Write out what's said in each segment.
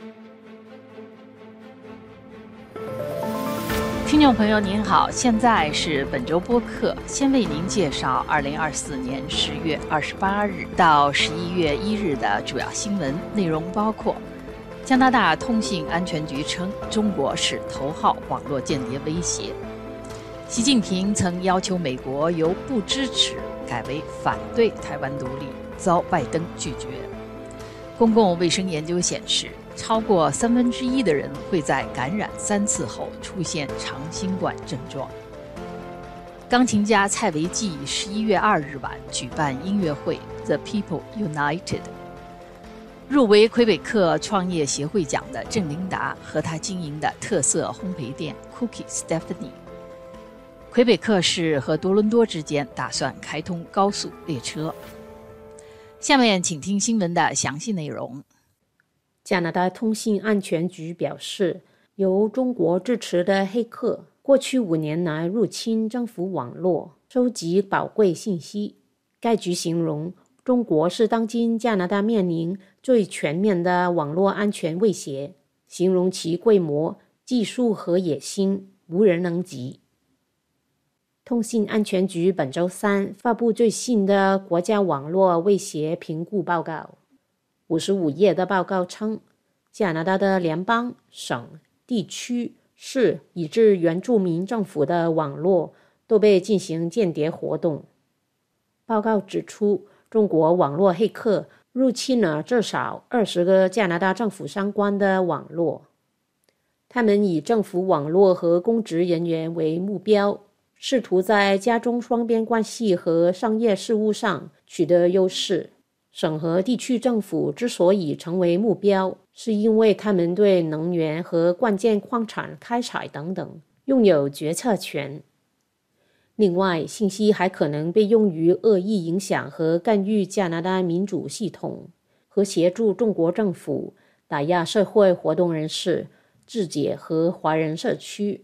听众朋友您好，现在是本周播客，先为您介绍2024年10月28日到11月1日的主要新闻内容，包括加拿大通信安全局称中国是头号网络间谍威胁，习近平曾要求美国由不支持改为反对台湾独立，遭拜登拒绝。公共卫生研究显示，超过1/3的人会在感染3次后出现长新冠症状。钢琴家蔡维季11月2日晚举办音乐会 The People United。入围魁北克创业协会奖的郑琳达和她经营的特色烘焙店 Cookie Stephanie。魁北克市和多伦多之间打算开通高速列车。下面请听新闻的详细内容。 加拿大通信安全局表示，由中国支持的黑客过去5年来入侵政府网络，收集宝贵信息。该局形容中国是当今加拿大面临最全面的网络安全威胁，形容其规模、技术和野心无人能及。通信安全局本周3发布最新的国家网络威胁评估报告。55页的报告称，加拿大的联邦、省、地区、市以至原住民政府的网络都被进行间谍活动。报告指出，中国网络黑客入侵了至少20个加拿大政府相关的网络，他们以政府网络和公职人员为目标，试图在加中双边关系和商业事务上取得优势。省和地区政府之所以成为目标，是因为他们对能源和关键矿产开采等等拥有决策权。另外，信息还可能被用于恶意影响和干预加拿大民主系统，和协助中国政府打压社会活动人士、智者和华人社区。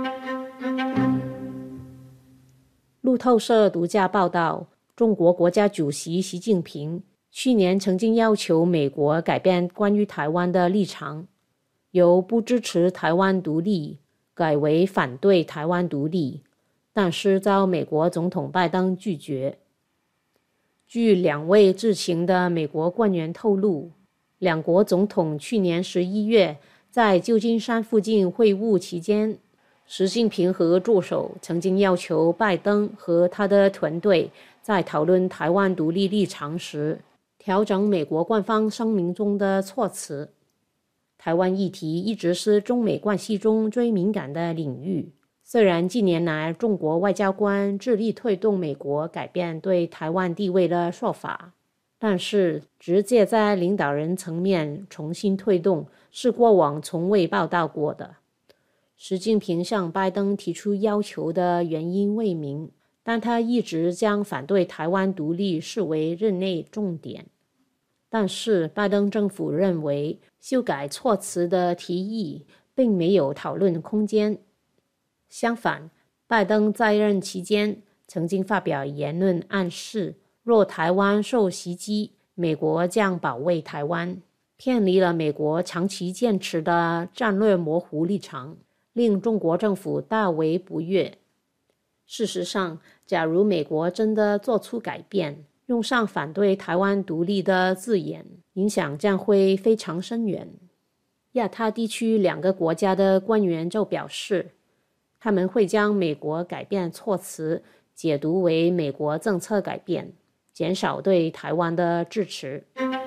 路透社独家报道，中国国家主席习近平去年曾经要求美国改变关于台湾的立场，由不支持台湾独立改为反对台湾独立，但是遭美国总统拜登拒绝。据2位知情的美国官员透露，两国总统去年11月在旧金山附近会晤期间，习近平和助手曾经要求拜登和他的团队在讨论台湾独立立场时调整美国官方声明中的措辞。台湾议题一直是中美关系中最敏感的领域，虽然近年来中国外交官致力推动美国改变对台湾地位的说法，但是直接在领导人层面重新推动是过往从未报道过的。习近平向拜登提出要求的原因未明，但他一直将反对台湾独立视为任内重点。但是拜登政府认为修改措辞的提议并没有讨论空间。相反，拜登在任期间曾经发表言论暗示，若台湾受袭击，美国将保卫台湾，偏离了美国长期坚持的战略模糊立场，令中国政府大为不悦。事实上，假如美国真的做出改变，用上反对台湾独立的字眼，影响将会非常深远。亚太地区2个国家的官员就表示，他们会将美国改变措辞解读为美国政策改变，减少对台湾的支持。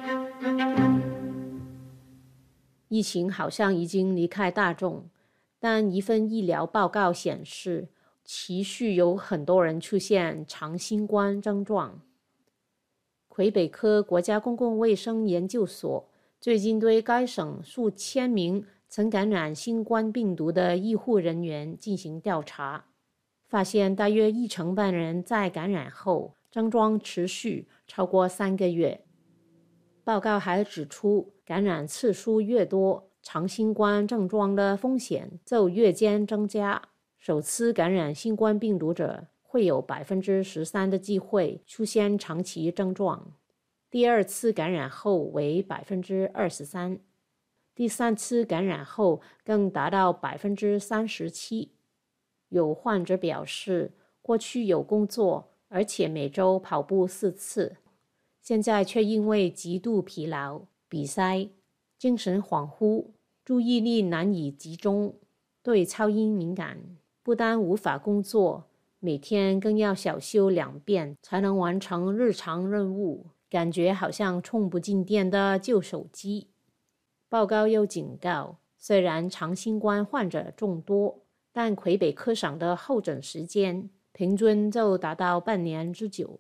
疫情好像已经离开大众，但一份医疗报告显示，持续有很多人出现长新冠症状。魁北克国家公共卫生研究所最近对该省数千名曾感染新冠病毒的医护人员进行调查，发现大约1成半人在感染后症状持续超过3个月。报告还指出，感染次数越多，长新冠症状的风险就越渐增加。首次感染新冠病毒者会有 13% 的机会出现长期症状，第2次感染后为 23%。 第3次感染后更达到 37%。 有患者表示，过去有工作，而且每周跑步4次，现在却因为极度疲劳、鼻塞、精神恍惚、注意力难以集中、对噪音敏感，不但无法工作，每天更要小休2遍才能完成日常任务，感觉好像充不进电的旧手机。报告又警告，虽然长新冠患者众多，但魁北克省的候诊时间平均就达到半年之久。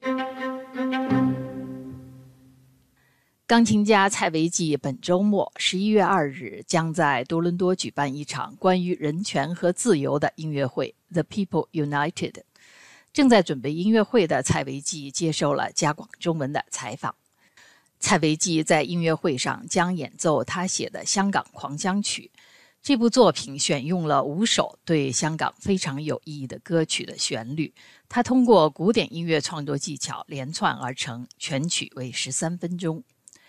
钢琴家蔡维季本周末11月2日将在多伦多举办一场关于人权和自由的音乐会 The People United。 正在准备音乐会的蔡维季接受了加广中文的采访。蔡维季在音乐会上将演奏他写的香港狂想曲，这部作品选用了5首对香港非常有意义的歌曲的旋律，他通过古典音乐创作技巧连串而成，全曲为13分钟。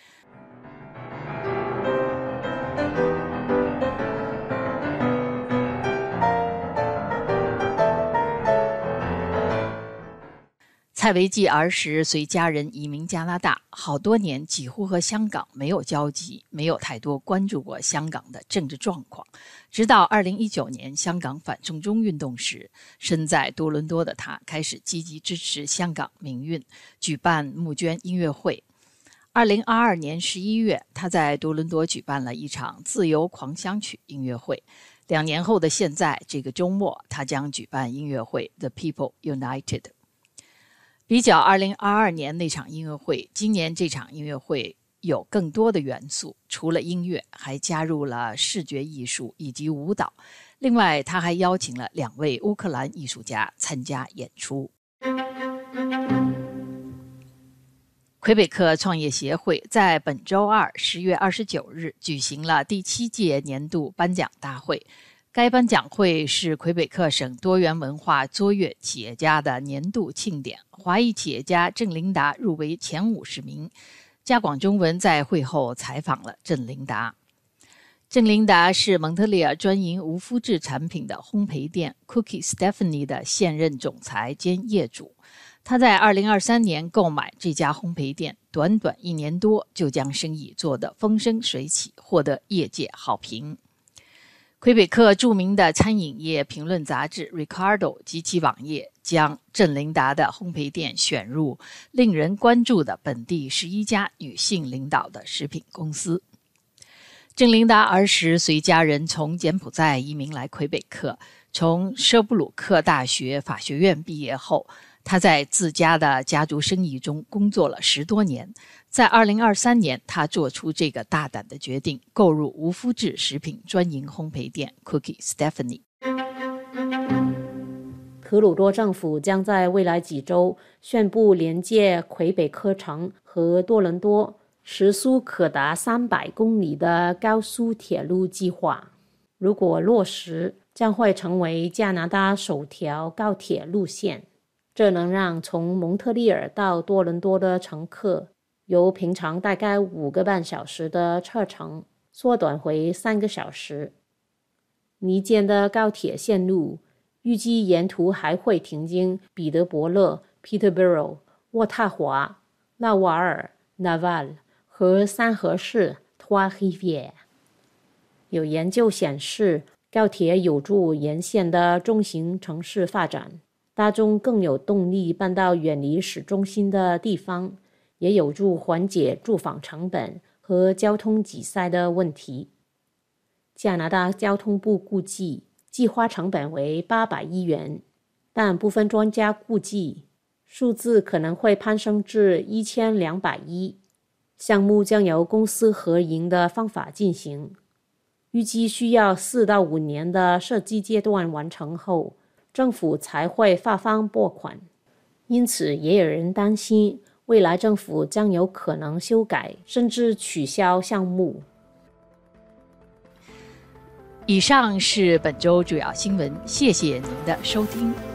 蔡维季儿时随家人移民加拿大，好多年几乎和香港没有交集，没有太多关注过香港的政治状况。直到2019年香港反送中运动时，身在多伦多的他开始积极支持香港民运，举办募捐音乐会。2022年11月，他在多伦多举办了一场自由狂想曲音乐会。2年后的现在，这个周末他将举办音乐会 The People United。比较2022年那场音乐会，今年这场音乐会有更多的元素，除了音乐，还加入了视觉艺术以及舞蹈。另外，他还邀请了2位乌克兰艺术家参加演出。魁北克创业协会在本周二10月29日举行了第7届年度颁奖大会。该颁奖会是魁北克省多元文化卓越企业家的年度庆典，华裔企业家郑琳达入围前50名。加广中文在会后采访了郑琳达。郑琳达是蒙特利尔专营无麸质产品的烘焙店 Cookie Stephanie 的现任总裁兼业主。他在2023年购买这家烘焙店，短短1年多就将生意做得风生水起，获得业界好评。魁北克著名的餐饮业评论杂志 Ricardo 及其网页将郑琳达的烘焙店选入令人关注的本地11家女性领导的食品公司。郑琳达儿时随家人从柬埔寨移民来魁北克，从舍布鲁克大学法学院毕业后，他在自家的家族生意中工作了10多年。在2023年，他做出这个大胆的决定，购入无麸质食品专营烘焙店 Cookie Stephanie。 特鲁多政府将在未来几周宣布连接魁北克城和多伦多时速可达300公里的高速铁路计划。如果落实，将会成为加拿大首条高铁路线。这能让从蒙特利尔到多伦多的乘客由平常大概5个半小时的车程缩短回3个小时。弥坚的高铁线路预计沿途还会停经彼得伯勒 Peterborough、 渥太华、拉瓦尔 Laval 和三河市 Trois-Rivières。 有研究显示，高铁有助沿线的中型城市发展，大众更有动力搬到远离市中心的地方，也有助缓解住房成本和交通挤塞的问题。加拿大交通部估计计划成本为800亿元，但部分专家估计数字可能会攀升至1200亿。项目将由公私合营的方法进行，预计需要4到5年的设计阶段完成后，政府才会发放拨款。因此，也有人担心未来政府将有可能修改甚至取消项目。 以上是本周主要新闻，谢谢您的收听。